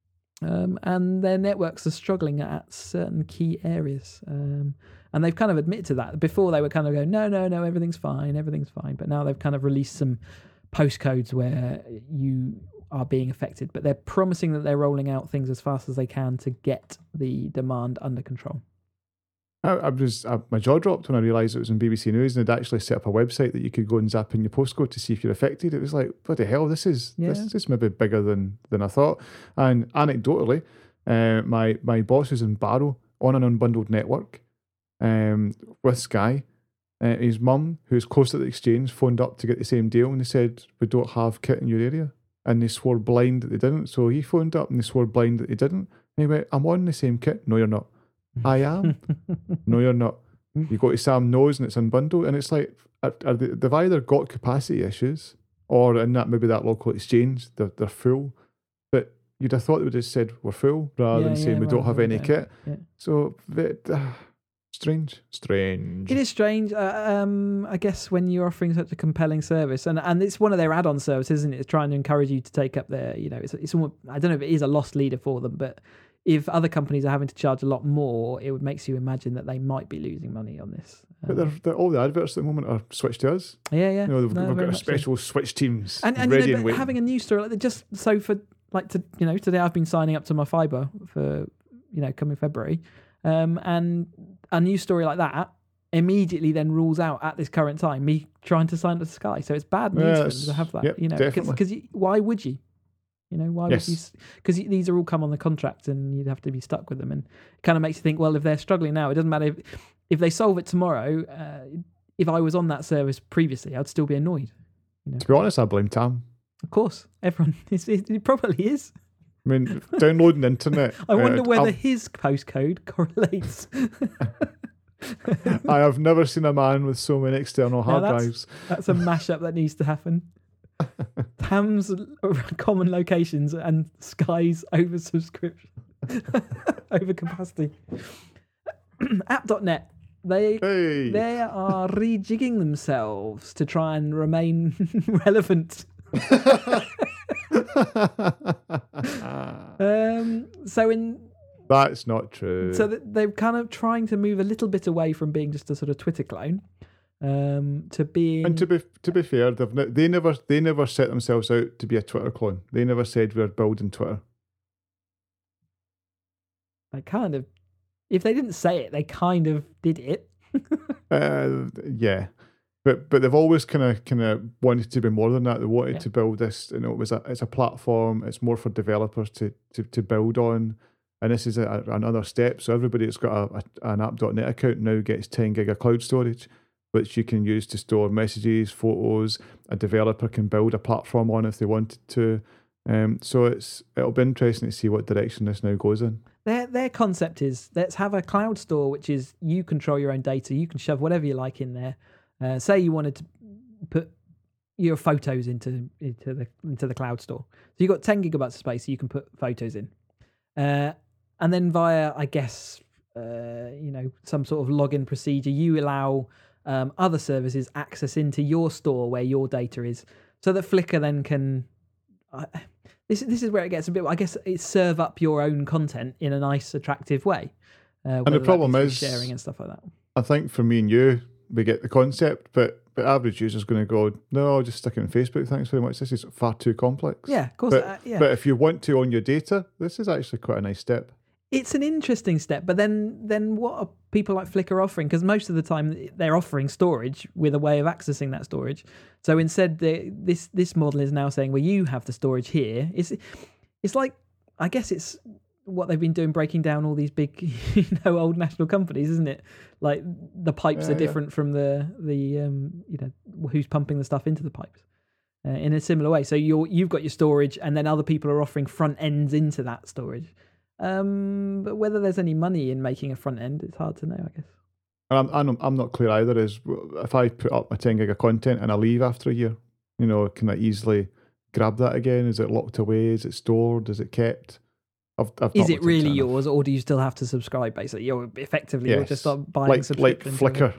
Um, and their networks are struggling at certain key areas. Um, and they've kind of admitted to that. Before they were kind of going, no, no, no, everything's fine, everything's fine. But now they've kind of released some postcodes where you are being affected. But they're promising that they're rolling out things as fast as they can to get the demand under control. I, I was I, my jaw dropped when I realised it was on B B C News, and they'd actually set up a website that you could go and zap in your postcode to see if you're affected. It was like, bloody hell, this is Yeah. this, this may be bigger than than I thought. And anecdotally, uh, my my boss is in Barrow on an unbundled network um, with Sky. Uh, his mum, who's close to the exchange, phoned up to get the same deal, and they said, we don't have kit in your area. And they swore blind that they didn't. So he phoned up and they swore blind that they didn't. And he went, I'm on the same kit. No, you're not. I am. No, you're not. You go to Sam Knows and it's unbundled, and it's like, are, are they, they've either got capacity issues, or in that maybe that local exchange they're, they're full. But you'd have thought they would have said we're full rather Yeah, than saying yeah, we don't rather have than- any yeah, kit. yeah. So that, uh, strange, strange. It is strange. Uh, um, I guess when you're offering such a compelling service, and and it's one of their add-on services, isn't it? It's trying to encourage you to take up their, you know, it's it's almost, I don't know if it is a lost leader for them, but if other companies are having to charge a lot more, it would makes you imagine that they might be losing money on this. But Um, they're, they're, all the adverts at the moment are switched to us. yeah, yeah. You know, they've, No, we've very got a much so. special switch teams And, and ready you know, and but waiting. having a news story like that, just so for like to you know today I've been signing up to my fibre for you know coming February, um, and a news story like that immediately then rules out at this current time me trying to sign up to Sky. So it's bad news for them Yes. to have that. Yep, you know, definitely. because why would you? You know, why Yes. would you? Because these are all come on the contract, and you'd have to be stuck with them. And it kind of makes you think, well, if they're struggling now, it doesn't matter if if they solve it tomorrow. Uh, if I was on that service previously, I'd still be annoyed. You know, To be honest, I blame Tam. of course, everyone is, it, it probably is. I mean, downloading the internet. I wonder uh, whether I've- his postcode correlates. I have never seen a man with so many external hard that's- drives. That's a mashup that needs to happen. Tam's common locations and Sky's oversubscription, overcapacity. app dot net. They Hey, they are rejigging themselves to try and remain relevant. Um, so in that's not true. so that they're kind of trying to move a little bit away from being just a sort of Twitter clone, um, to being. and to be to be fair, they've ne- they never they never set themselves out to be a Twitter clone. They never said we're building Twitter. They kind of, if they didn't say it, they kind of did it. Uh, yeah, but but they've always kind of kind of wanted to be more than that. They wanted Yeah. to build this. You know, it was a it's a platform. It's more for developers to to to build on. And this is a, another step. So everybody that's got a, a, an app dot net account now gets ten gig of cloud storage, which you can use to store messages, photos. A developer can build a platform on if they wanted to. Um, so it's it'll be interesting to see what direction this now goes in. Their their concept is, let's have a cloud store, which is you control your own data. You can shove whatever you like in there. Uh, say you wanted to put your photos into into the into the cloud store. So you've got ten gigabytes of space, so you can put photos in. Uh, and then via, I guess, uh, you know, some sort of login procedure, you allow um, other services access into your store where your data is, so that Flickr then can. Uh, this this is where it gets a bit. I guess it's serve up your own content in a nice, attractive way. Uh, and the problem is sharing and stuff like that. I think for me and you, we get the concept, but the average user's going to go, no, I'll just stick it on Facebook. Thanks very much. This is far too complex. Yeah, of course. But, uh, yeah. but if you want to own your data, this is actually quite a nice step. It's an interesting step, but then then what are people like Flickr offering? Because most of the time they're offering storage with a way of accessing that storage. So instead, they, this this model is now saying, well, you have the storage here. It's it's like, I guess it's what they've been doing, breaking down all these big, you know, old national companies, isn't it? Like the pipes yeah, are different yeah. from the the um, you know, who's pumping the stuff into the pipes. Uh, in a similar way, so you're you've got your storage, and then other people are offering front ends into that storage. Um, but whether there's any money in making a front end, it's hard to know, I guess. I'm, I'm, I'm not clear either. Is if I put up my ten gig of content and I leave after a year, you know, can I easily grab that again? Is it locked away? Is it stored? Is it kept? I've, I've is it really yours, or do you still have to subscribe? Basically, you're effectively yes. you're just start buying like, subscription. Like Flickr.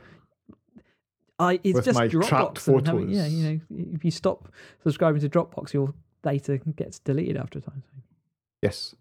I it's with just my Dropbox. Photos. Having, yeah, you know, if you stop subscribing to Dropbox, your data gets deleted after a time. Yes.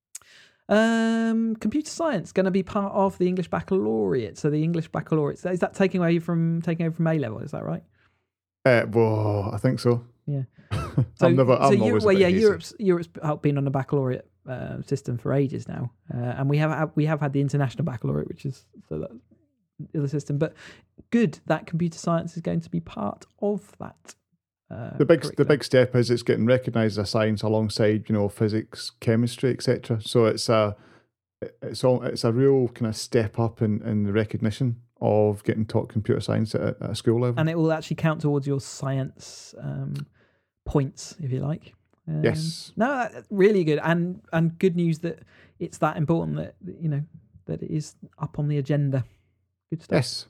Um, computer science going to be part of the English Baccalaureate. So the English Baccalaureate, is that taking away from taking over from A level? Is that right? Uh, well, I think so. Yeah. So, I'm never. I'm so always well, yeah. hazy. Europe's Europe's been on a baccalaureate uh, system for ages now, uh, and we have we have had the international baccalaureate, which is so that the other system. But good that computer science is going to be part of that. Uh, the big curriculum. the big step is it's getting recognised as a science alongside, you know, physics, chemistry, et cetera. So it's a it's all it's a real kind of step up in, in the recognition of getting taught computer science at a, at a school level, and it will actually count towards your science um, points, if you like. Um, yes. No, that's really good, and and good news that it's that important that, you know, that it is up on the agenda. Good stuff. Yes.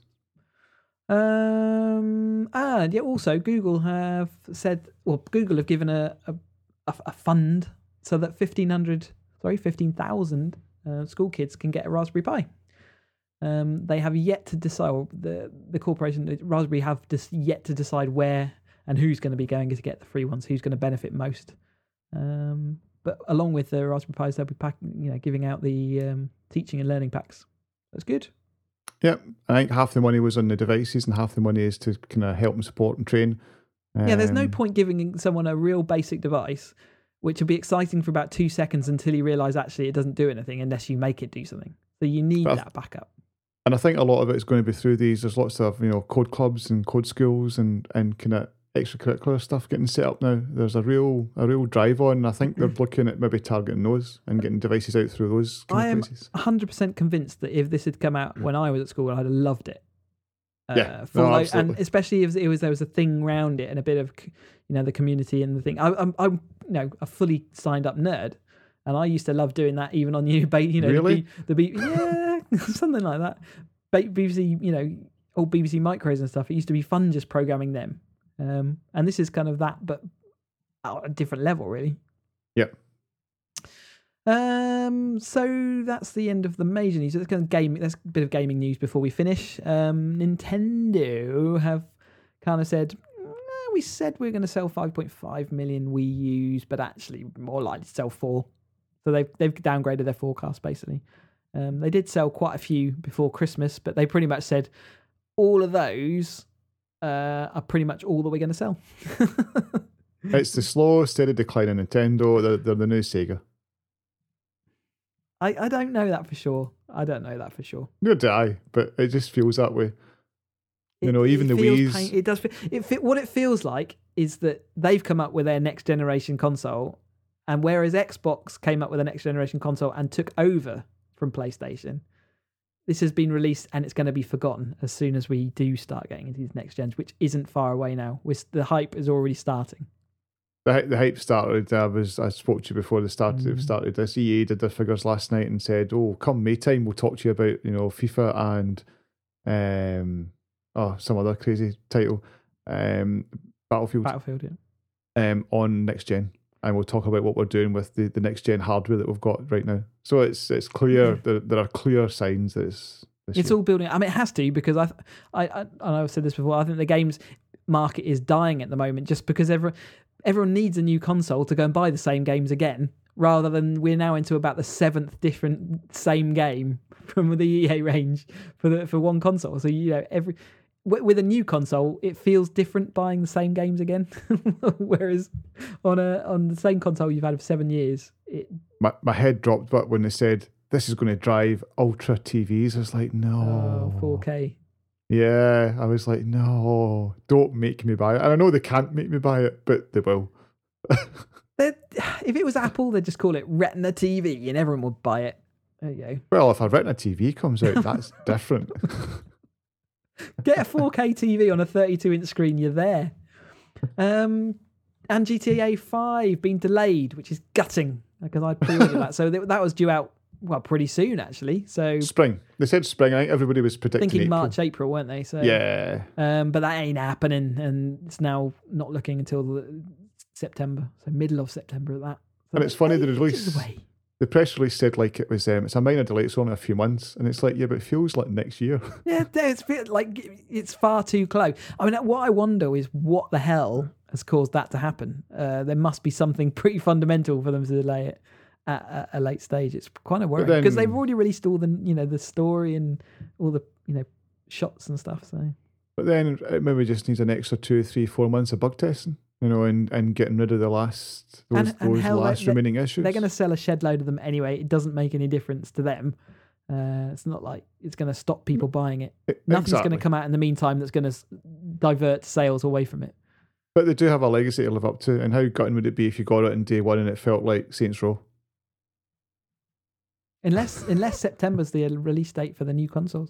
Um, and yeah, also Google have said, well, Google have given a a, a fund so that fifteen hundred, sorry, fifteen thousand uh, school kids can get a Raspberry Pi. Um, they have yet to decide, the the corporation Raspberry have just yet to decide where and who's going to be going to get the free ones, who's going to benefit most. Um, but along with the Raspberry Pis, they'll be packing, you know, giving out the um, teaching and learning packs. That's good. Yeah, I think half the money was on the devices and half the money is to kind of help and support and train. Um, yeah, there's no point giving someone a real basic device, which will be exciting for about two seconds until you realise actually it doesn't do anything unless you make it do something. So you need that backup. And I think a lot of it is going to be through these. There's lots of, you know, code clubs and code schools and, and kind of extracurricular stuff getting set up now. There's a real a real drive on, and I think they're looking at maybe targeting those and getting devices out through those kind I of am places. one hundred percent convinced that if this had come out when I was at school, I'd have loved it. Uh, yeah, full no, out, absolutely. And especially if it was there was a thing around it and a bit of, you know, the community and the thing. I, I'm I'm you know a fully signed up nerd, and I used to love doing that even on you you know really? the B, the B yeah something like that. B B C, you know, old B B C micros and stuff. It used to be fun just programming them. Um, and this is kind of that, but at a different level, really. Yep. Um, so that's the end of the major news. That's kind of game. That's a bit of gaming news before we finish. Um, Nintendo have kind of said, eh, we said we we're going to sell five point five million Wii Us, but actually more likely to sell four. So they've they've downgraded their forecast basically. Um, they did sell quite a few before Christmas, but they pretty much said all of those uh, are pretty much all that we're going to sell. It's the slow, steady decline in Nintendo. They're, they're the new Sega. I, I don't know that for sure. I don't know that for sure. Neither do I, but it just feels that way. You It- know, even it the feels Wii's. pain- it does. fe- It fe- what it feels like is that they've come up with their next generation console, And whereas Xbox came up with a next generation console and took over from PlayStation, this has been released and it's going to be forgotten as soon as we do start getting into these next gens, which isn't far away now. We're, the hype is already starting. The, the hype started. I was I spoke to you before the start. Mm. It started. This E A did their figures last night and said, "Oh, come May time, we'll talk to you about you know FIFA and um oh some other crazy title, um Battlefield, Battlefield, yeah. um on next gen, and we'll talk about what we're doing with the, the next gen hardware that we've got right now." So it's it's clear Yeah. there, there are clear signs that it's this It's year. all building. I mean, it has to because I, I, I, and I've said this before. I think the games market is dying at the moment just because everyone, everyone needs a new console to go and buy the same games again, rather than we're now into about the seventh different same game from the E A range for the for one console. So you know, every with a new console, it feels different buying the same games again, whereas on a on the same console you've had for seven years, it. My my head dropped, but when they said this is going to drive ultra T Vs, I was like, no, Oh, four K. Yeah, I was like, no, don't make me buy it. And I know they can't make me buy it, but they will. They'd- If it was Apple, they'd just call it Retina T V and everyone would buy it. There you go. Well, if a Retina T V comes out, that's different. Get a four K T V on a thirty-two inch screen, you're there. Um, and G T A five being delayed, which is gutting because I pre-ordered that. So th- that was due out, well, pretty soon actually. So Spring. They said spring. I think everybody was predicting thinking April. March, April, weren't they? So Yeah. Um, but that ain't happening, and it's now not looking until the September, so middle of September at that. So And it's funny, the ages release- away. The press release said like it was um, it's a minor delay, it's only a few months. And it's like, yeah, but it feels like next year. Yeah, it's feel like it's far too close. I mean, what I wonder is what the hell has caused that to happen. Uh, there must be something pretty fundamental for them to delay it at, at a late stage. It's kind of worrying then- because they've already released all the, you know, the story and all the, you know, shots and stuff. So But then it maybe just needs an extra two, three, four months of bug testing, you know, and, and getting rid of the last those, And- and those hell, last they- remaining issues. they're going to sell a shed load of them anyway. It doesn't make any difference to them. Uh, it's not like it's going to stop people buying it. E- Nothing's exactly. going to come out in the meantime that's going to divert sales away from it. But they do have a legacy to live up to. And how gutting would it be if you got it in day one and it felt like Saints Row? Unless unless September's the release date for the new consoles.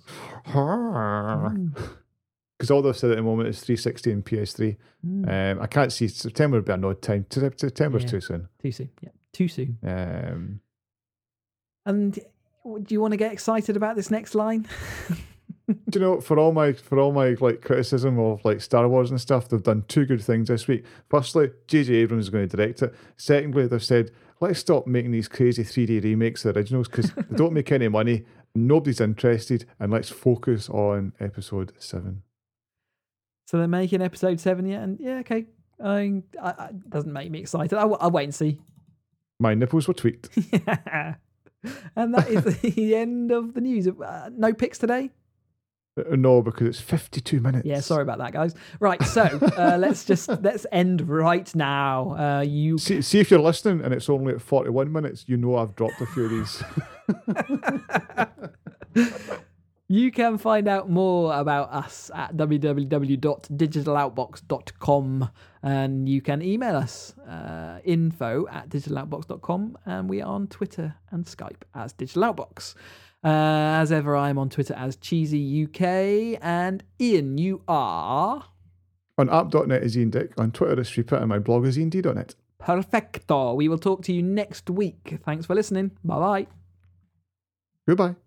Because all they've said at the moment is three sixty and P S three. Mm. Um, I can't see September would be an odd time. Sep- September's Yeah. too soon. Too soon. Yeah, too soon. Um, And do you want to get excited about this next line? do you know, for all my for all my like criticism of like Star Wars and stuff, they've done two good things this week. Firstly, J J Abrams is going to direct it. Secondly, they've said, let's stop making these crazy three D remakes of the originals because they don't make any money. Nobody's interested, and let's focus on episode seven. So they're making episode seven yet, and yeah, okay. I, I, I doesn't make me excited. I'll, I'll wait and see. My nipples were tweaked. And that is the end of the news. Uh, no picks today. Uh, No, because it's fifty-two minutes. Yeah, sorry about that, guys. Right, so uh, let's just let's end right now. Uh, you See, see if you're listening and it's only at forty-one minutes, you know I've dropped a few of these. You can find out more about us at w w w dot digital outbox dot com, and you can email us uh, info at digital outbox dot com, and we are on Twitter and Skype as Digital Outbox. Uh, as ever, I'm on Twitter as Cheesy U K, and Ian, you are On app dot net is Ian Dick, on Twitter is Sweeper, and my blog is ian d dot net. perfecto. We will talk to you next week. Thanks for listening. Bye bye. Goodbye.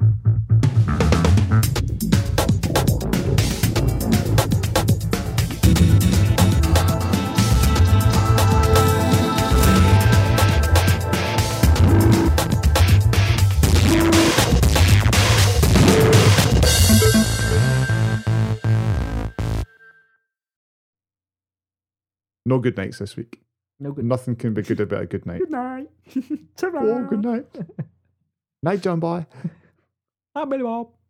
No good nights this week. No good. Nothing can be good about a good night. Good night. Oh, good night. Night, John. Bye. Hi, Billy Bob.